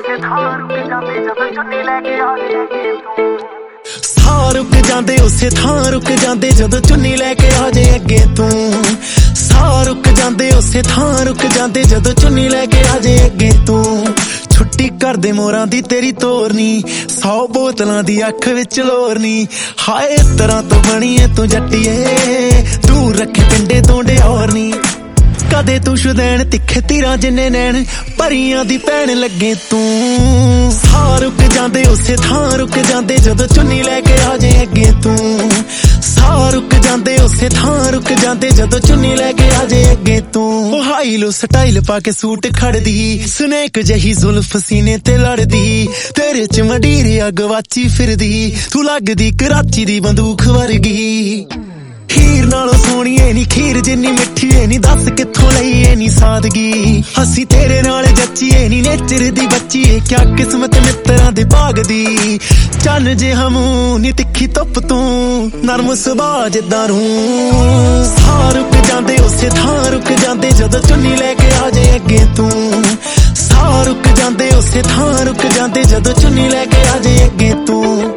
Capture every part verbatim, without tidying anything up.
ਉਸੇ ਥਾਂ ਰੁਕ ਜਾਂਦੇ ਜਦੋਂ ਚੁੰਨੀ ਲੈ ਕੇ ਆ ਜਾਏਂਗੇ ਤੂੰ। ਸਾਹ ਰੁਕ ਜਾਂਦੇ ਉਸੇ ਥਾਂ ਰੁਕ ਜਾਂਦੇ ਜਦੋਂ ਚੁੰਨੀ ਲੈ ਕੇ ਆ ਜਾਏ ਅੱਗੇ ਤੂੰ। ਸਾਹ ਰੁਕ ਜਾਂਦੇ ਉਸੇ ਥਾਂ ਰੁਕ ਜਾਂਦੇ ਜਦੋਂ ਚੁੰਨੀ ਲੈ ਕੇ ਆ ਜਾਏ ਅੱਗੇ ਤੂੰ। ਛੁੱਟੀ ਕਰਦੇ ਮੋਰਾਂ ਦੀ ਤੇਰੀ ਤੋਰਨੀ, ਸੌ ਬੋਤਲਾਂ ਦੀ ਅੱਖ ਵਿੱਚ ਲੋਰਨੀ। ਹਾਏ ਇਸ ਤਰ੍ਹਾਂ ਤੋਂ ਬਣੀਏ ਤੂੰ ਜੱਟੀਏ, ਦੂਰ ਰੱਖੇ ਪਿੰਡੇ ਤੋਂ ਡਿਓਰਨੀ। ਕਦੇ ਤੂੰ ਸ਼ੁਦੈਣ ਤਿੱਖੇ ਤੀਰਾਂ ਜਿੰਨੇ ਨੈਣ, ਪਰੀਆਂ ਦੀ ਭੈਣ ਲੱਗੇ ਤੂੰ। ਸਾਹ ਰੁਕ ਜਾਂਦੇ ਉਸੇ ਥਾਂ ਰੁਕ ਜਾਂਦੇ ਜਦੋਂ ਚੁੰਨੀ ਲੈ ਕੇ ਆ ਜਾਏ ਅੱਗੇ ਤੂੰ। ਸਾਹ ਰੁਕ ਜਾਂਦੇ ਉਸੇ ਥਾਂ ਰੁਕ ਜਾਂਦੇ ਜਦੋਂ ਚੁੰਨੀ ਲੈ ਕੇ ਆ ਜਾਏ ਅੱਗੇ ਤੂੰ। ਉਹ ਹਾਈ ਲੋ ਸਟਾਈਲ ਪਾ ਕੇ ਸੂਟ ਖੜਦੀ, ਸਨੇਕ ਜਹੀ ਜ਼ੁਲਫ ਸੀਨੇ ਤੇ ਲੜਦੀ। ਤੇਰੇ ਚ ਮਡੀਰ ਅੱਗ ਵਾਚੀ ਫਿਰਦੀ, ਤੂੰ ਲੱਗਦੀ ਕਰਾਚੀ ਦੀ ਬੰਦੂਕ ਵਰਗੀ। ਹੀਰ ਨਾਲੋਂ ਸੋਹਣੀਏ ਨੀ ਖੀਰ ਜਿੰਨੀ ਮਿੱਠੀਏ ਨੀ, ਦੱਸ ਕਿੱਥੋਂ ਲਈਏ ਨੀ ਸਾਦਗੀ। ਅਸੀਂ ਤੇਰੇ ਨਾਲ ਜੱਚੀਏ ਨੀ ਨੇਚਰ ਦੀ ਬੱਚੀਏ, ਕਿਆ ਕਿਸਮਤ ਮਿੱਤਰਾਂ ਦੇ ਭਾਗ ਦੀ। ਚੰਨ ਜੇ ਹਮੂ ਨੀ ਤਿੱਖੀ ਧੁੱਪ ਤੂੰ, ਨਰਮ ਸੁਭਾਅ ਜਿੱਦਾਂ ਰੂੰ। ਸਾਹ ਰੁਕ ਜਾਂਦੇ ਉਸੇ ਥਾਂ ਰੁਕ ਜਾਂਦੇ ਜਦੋਂ ਚੁੰਨੀ ਲੈ ਕੇ ਆ ਜਾਏ ਅੱਗੇ ਤੂੰ। ਸਾਹ ਰੁਕ ਜਾਂਦੇ ਉਸੇ ਥਾਂ ਰੁਕ ਜਾਂਦੇ ਜਦੋਂ ਚੁੰਨੀ ਲੈ ਕੇ ਆ ਜਾਏ ਅੱਗੇ ਤੂੰ।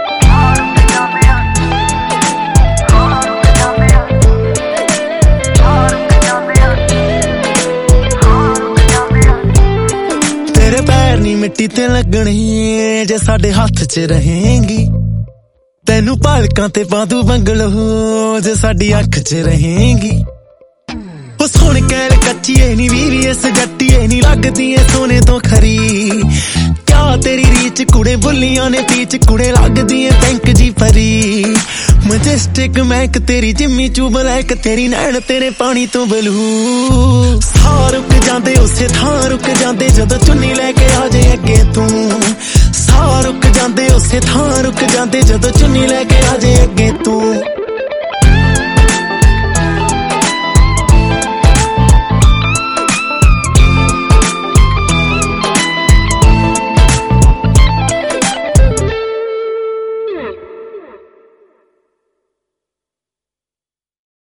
ਮਿੱਟੀ ਤੇ ਲੱਗਣੀ ਜੇ ਸਾਡੇ ਹੱਥ ਚ ਰਹੇਂਗੀ, ਤੈਨੂੰ ਪਾਲਕਾਂ ਤੇ ਪਾਦੂ ਬੰਗਲੋ ਜੇ ਸਾਡੀ ਅੱਖ ਚ ਰਹੇਂਗੀ। ਉਹ ਸੋਹਣ ਕਹਿਲ ਕੱਚੀਏ ਨੀ ਵੀਵੀ ਇਸ ਜੱਟੀਏ ਨੀ, ਲੱਗਦੀ ਏ ਸੋਨੇ ਤੋਂ ਖਰੀ। ਕਿਆ ਤੇਰੀ ਰੀਚ ਕੁੜੇ ਬੁੱਲੀਆਂ ਨੇ ਪੀਚ ਕੁੜੇ, ਲੱਗਦੀ ਏ ਬੈਂਕ ਜੀ ਪਰੀ। ਮਜੈਸਟਿਕ ਮੈਕ ਤੇਰੀ ਜਿੰਮੀ ਚੂ ਬਲੈਕ ਤੇਰੀ ਨੈਣ ਤੇਰੇ ਪਾਣੀ ਤੋਂ ਬਲੂ। ਸਾਹ ਰੁਕ ਜਾਂਦੇ ਉਸੇ ਥਾਂ ਰੁਕ ਜਾਂਦੇ ਜਦੋਂ ਚੁੰਨੀ ਲੈ ਕੇ ਆ ਜਾਏ ਅੱਗੇ ਤੂੰ। ਸਾਹ ਰੁਕ ਜਾਂਦੇ ਉਸੇ ਥਾਂ ਰੁਕ ਜਾਂਦੇ ਜਦੋਂ ਚੁੰਨੀ ਲੈ ਕੇ ਆ ਜਾਏ ਅੱਗੇ ਤੂੰ।